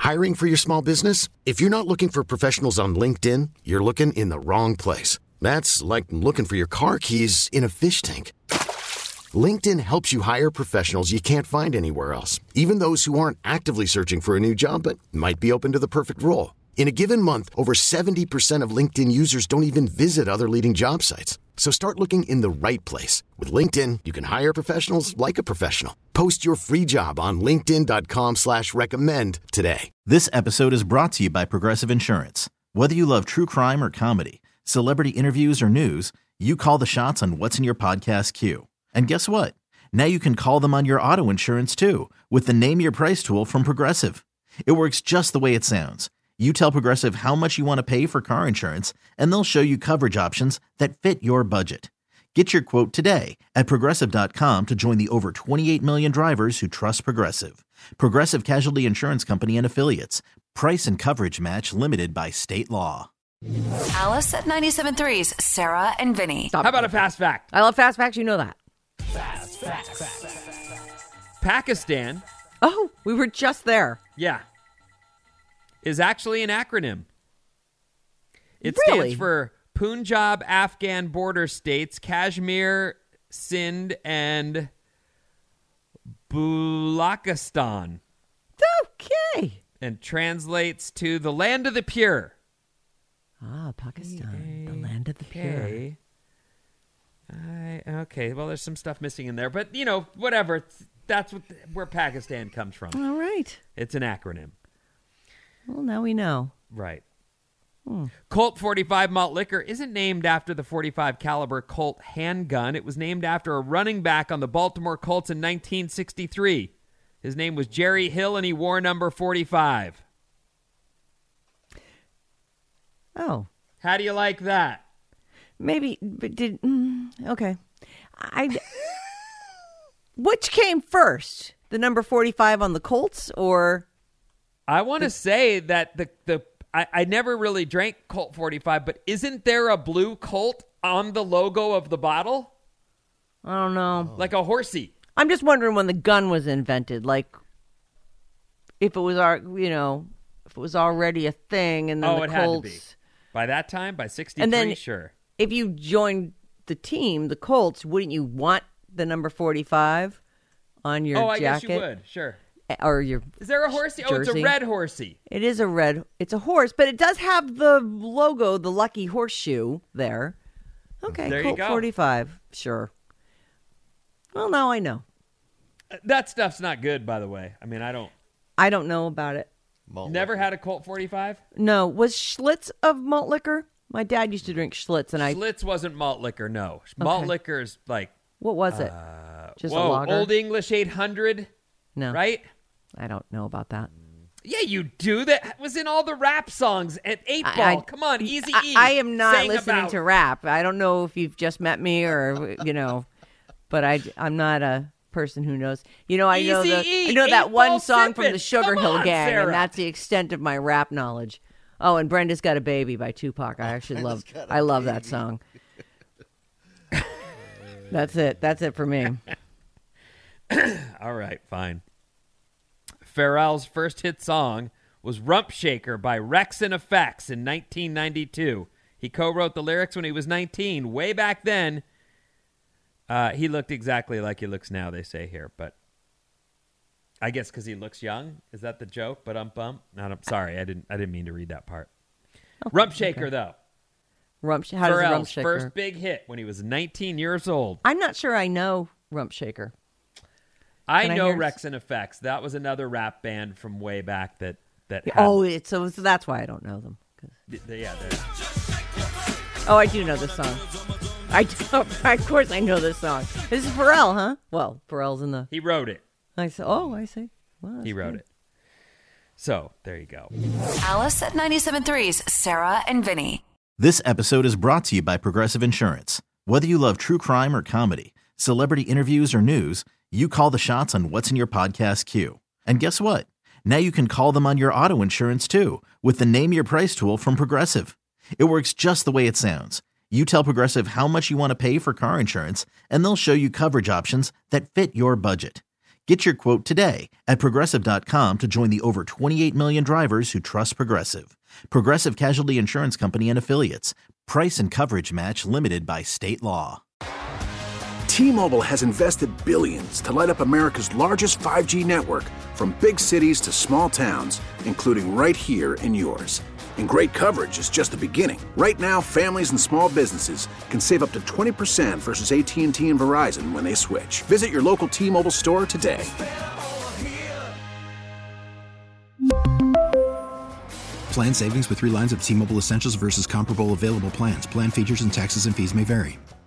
Hiring for your small business? If you're not looking for professionals on LinkedIn, you're looking in the wrong place. That's like looking for your car keys in a fish tank. LinkedIn helps you hire professionals you can't find anywhere else, even those who aren't actively searching for a new job but might be open to the perfect role. In a given month, over 70% of LinkedIn users don't even visit other leading job sites. So start looking in the right place. With LinkedIn, you can hire professionals like a professional. Post your free job on linkedin.com/recommend today. This episode is brought to you by Progressive Insurance. Whether you love true crime or comedy, celebrity interviews or news, you call the shots on what's in your podcast queue. And guess what? Now you can call them on your auto insurance too with the Name Your Price tool from Progressive. It works just the way it sounds. You tell Progressive how much you want to pay for car insurance, and they'll show you coverage options that fit your budget. Get your quote today at Progressive.com to join the over 28 million drivers who trust Progressive. Progressive Casualty Insurance Company and Affiliates. Price and coverage match limited by state law. Alice at 97.3's Sarah and Vinny. How about a fast fact? I love fast facts. You know that. Fast fact. Pakistan. Oh, we were just there. Yeah. Is actually an acronym. It Really? stands for Punjab Afghan Border States, Kashmir, Sindh, and Balochistan. Okay. And translates to the land of the pure. Ah, Pakistan, the land of the pure. Okay, well, there's some stuff missing in there, but, you know, whatever. That's where Pakistan comes from. All right. It's an acronym. Well, now we know. Right. Colt 45 malt liquor isn't named after the .45 caliber Colt handgun. It was named after a running back on the Baltimore Colts in 1963. His name was Jerry Hill, and he wore number 45. Oh. How do you like that? Maybe, but okay. Which came first? The number 45 on the Colts or? I want to say that I never really drank Colt 45, but isn't there a blue Colt on the logo of the bottle? I don't know. Like a horsey. I'm just wondering when the gun was invented, like if it was if it was already a thing, and then the it Colts. had to be. By that time, by 63, and then, sure. If you joined the team, the Colts, wouldn't you want the number 45 on your jacket? I guess you would, sure. Or your Is there a horsey? jersey? Oh, it's a red horsey. It is it's a horse, but it does have the logo, the lucky horseshoe there. Okay, there Colt you go. 45, sure. Well, now I know. That stuff's not good, by the way. I mean, I don't know about it. Never had a Colt 45? No. Was Schlitz of malt liquor? My dad used to drink Schlitz, and Schlitz wasn't malt liquor, no. Malt liquor is like... What was it? Just a lager? Old English 800? No. Right? I don't know about that. Yeah, you do. That was in all the rap songs at 8 Ball. Come on, Eazy-E. I am not listening to rap. I don't know if you've just met me or, but I'm not a person who knows. I know that one song from the Sugar Hill Gang, Sarah. and that's the extent of my rap knowledge. Oh, and Brenda's Got a Baby by Tupac. I actually love that song. That's it. That's it for me. All right, fine. Pharrell's first hit song was Rump Shaker by Rex and Effects in 1992. He co-wrote the lyrics when he was 19. Way back then, he looked exactly like he looks now, they say here. But I guess because he looks young. Is that the joke? But I'm sorry, I didn't mean to read that part. Okay, Rump Shaker, though. How does Pharrell's Rump Shaker? First big hit when he was 19 years old. I'm not sure I know Rump Shaker. I know Rex and Effects. That was another rap band from way back that had... so that's why I don't know them. Yeah. I do know this song. Of course I know this song. This is Pharrell, huh? Well, Pharrell's in the... He wrote it. I see. Well, he wrote it. So, there you go. Alice at 97.3's Sarah and Vinny. This episode is brought to you by Progressive Insurance. Whether you love true crime or comedy, celebrity interviews or news, you call the shots on what's in your podcast queue. And guess what? Now you can call them on your auto insurance too with the Name Your Price tool from Progressive. It works just the way it sounds. You tell Progressive how much you want to pay for car insurance, and they'll show you coverage options that fit your budget. Get your quote today at Progressive.com to join the over 28 million drivers who trust Progressive. Progressive Casualty Insurance Company and Affiliates. Price and coverage match limited by state law. T-Mobile has invested billions to light up America's largest 5G network, from big cities to small towns, including right here in yours. And great coverage is just the beginning. Right now, families and small businesses can save up to 20% versus AT&T and Verizon when they switch. Visit your local T-Mobile store today. Plan savings with 3 lines of T-Mobile Essentials versus comparable available plans. Plan features and taxes and fees may vary.